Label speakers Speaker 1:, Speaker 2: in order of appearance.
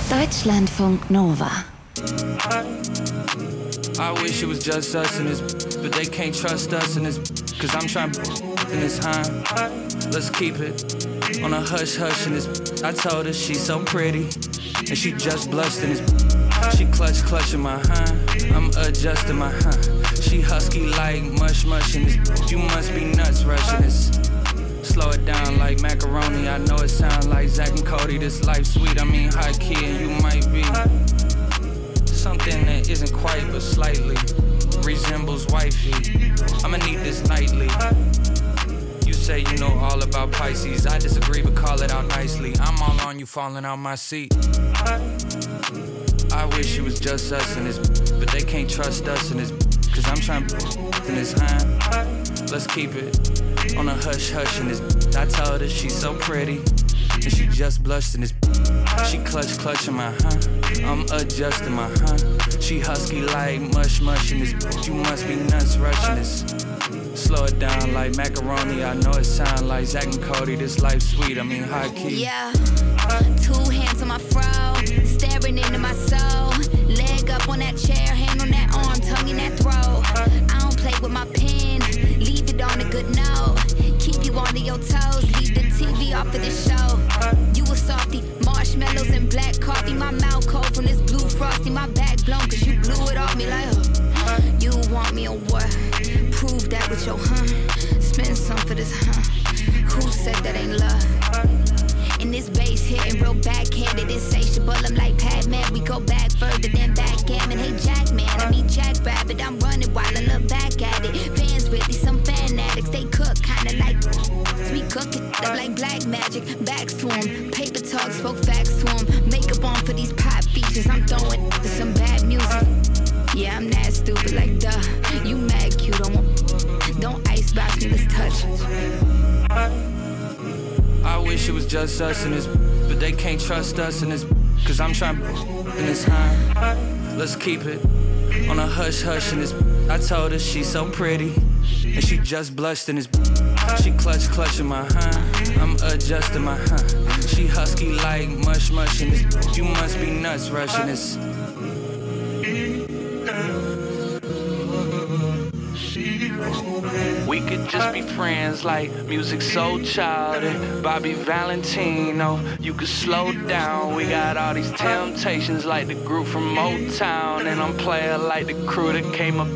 Speaker 1: Deutschlandfunk Nova.
Speaker 2: I wish it was just us in this, but they can't trust us in this, cause I'm trying in this, huh? Let's keep it on a hush-hush in this. I told her she's so pretty, and she just blushed in this. She clutching my, I'm adjusting my, She husky like mush in this. You must be nuts rushing this. Slow it down like macaroni. I know it sounds like Zach and Cody. This life sweet, I mean high key, and you might be something that isn't quite but slightly resembles wifey. I'ma need this nightly. You say you know all about Pisces. I disagree, but call it out nicely. I'm all on you falling out my seat. I wish it was just us in this, but they can't trust us in this, cause I'm trying in this, Let's keep it on a hush-hush in this. I told her she's so pretty, and she just blushed in this. She clutching my, I'm adjusting my, She husky like mush in this. You must be nuts rushing this. Slow it down like macaroni. I know it sound like Zach and Cody. This life sweet, I mean high key.
Speaker 3: Yeah, 2 hands on my fro, staring into my soul. Leg up on that chair, hand on that arm, tongue in that throat. I don't play with my pen, leave it on a good note. Keep you on your toes, leave the TV off of the show. You a softie, marshmallows and black coffee. My mouth cold from this blue frosty. My back blown cause you blew it off me like You want me or what? Prove that with your Spend some for this Who said that ain't love? And this bass hitting real backhanded, insatiable. I'm like Pac-Man, we go back further than backgammon. Hey Jackman, I mean Jackrabbit. I'm running while I look back at it. Fans really some fan addicts. They cook kinda like we cook it up like black magic. Backs to 'em, paper talk, spoke facts to 'em. Makeup on for these pop features. I'm throwing to some bad music. Yeah, I'm that stupid like duh. You mad cute, don't icebox me, let's touch.
Speaker 2: I wish it was just us in this, but they can't trust us in this, cause I'm trying in this, Let's keep it on a hush-hush in this. I told her she's so pretty, and she just blushed in this. She clutching my, I'm adjusting my, She husky like mush in this. You must be nuts rushing this. We could just be friends like Music Soul Child and Bobby Valentino. You could slow down. We got all these temptations like the group from Motown, and I'm player like the crew that came up